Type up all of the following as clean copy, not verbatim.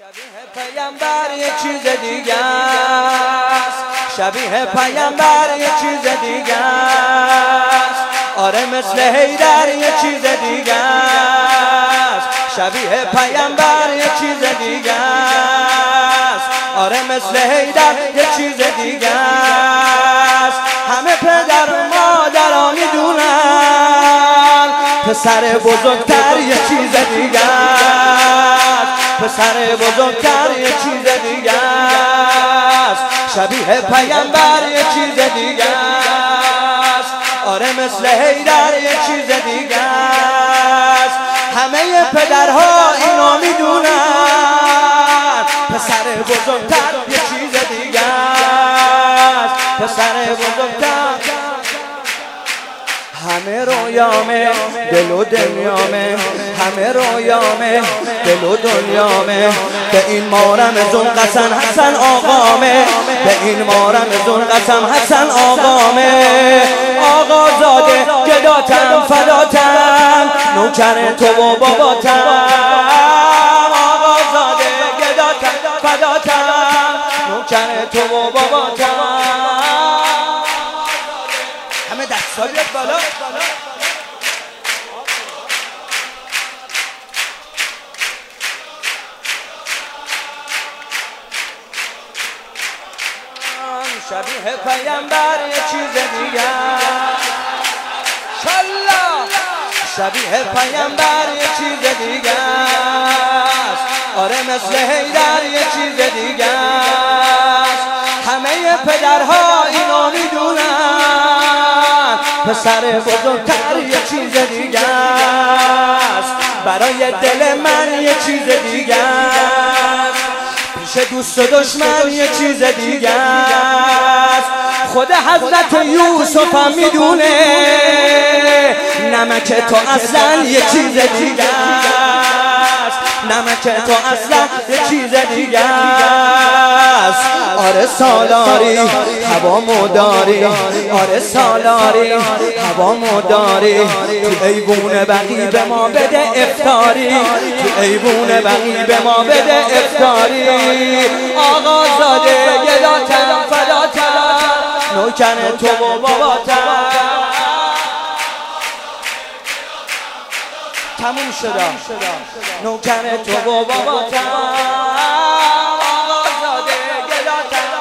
شبیه پیامبر یه چیز دیگه است، شبیه پیامبر یه چیز دیگه است. آره مثل حیدر یه چیز دیگه است، شبیه پیامبر یه چیز دیگه است. آره مثل حیدر یه چیز دیگه است. همه پدر و مادرها میدونن پسر بزرگتر یه چیز دیگه است، پسر بزرگتر یه چیز دیگه است. شبیه پیامبر یه چیز دیگه است. آره مثل حیدر یه چیز دیگه است. همه پدرها اینو میدونن پسر بزرگتر یه چیز دیگه است، پسر بزرگتر. همه رویامه دل و دنیامه، همه رویامه دل و دنیامه. به این مارم زون قسم حسن آقامه، به این مارم زون قسم حسن آقامه. آقا زاده گداتم فداتم، نوکر تو و باباتم. آقا زاده گداتم فداتم، نوکر تو و باباتم. همه دستا بیاد بالا. شبیه پیامبر یه چیز دیگه شالله، شبیه پیامبر یه چیز دیگه است. آره مثل حیدر یه چیز دیگه است. همه پدرها اینو میدونن پسر بزرگتر یه چیز دیگه است. برای دل من یه چیز دیگه است، پیش دوست و دشمن یه چیز دیگه است. خود حضرت یوسف هم میدونه نمک تو اصلا یه چیز دیگه است، نمک تو اصلا یه چیز دیگه است. آره سالاری هوا مداری، آره سالاری هوا مداری. تو ایوون بقی به ما بده افطاری، تو ایوون بقی به ما بده افطاری. آقا زاده گداتم فداتم، نوکر تو و باباتم. تموم شدم نوکر تو و باباتم. آقا زاده گداتم.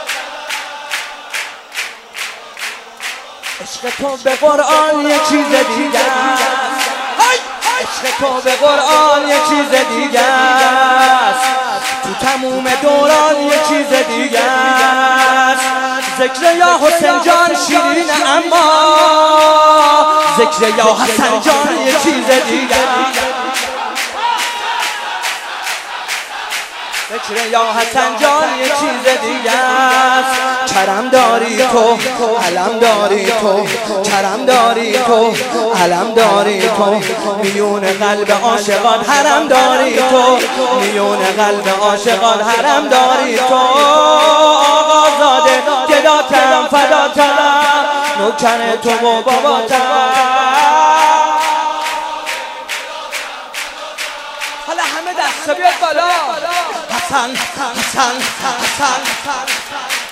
عشق تو به قرآن یه چیز دیگه است، عشق تو به قرآن یه چیز دیگه است. تو تموم دوران یه چیز دیگه است. ذکر یا حسین جان شیرین اما ذکر یا حسن جان یه چیز دیگه است. ذکر یا حسن جان یه چیز دیگه است. کرم داری تو علم داری تو، کرم داری تو علم داری تو. میون قلب عاشقان حرم داری تو، میون قلب عاشقان حرم داری تو. آقا زاده گداتم فداتم، نوکر تو و باباتم. حالا همه دستا بیاد بالا. حسن حسن حسن حسن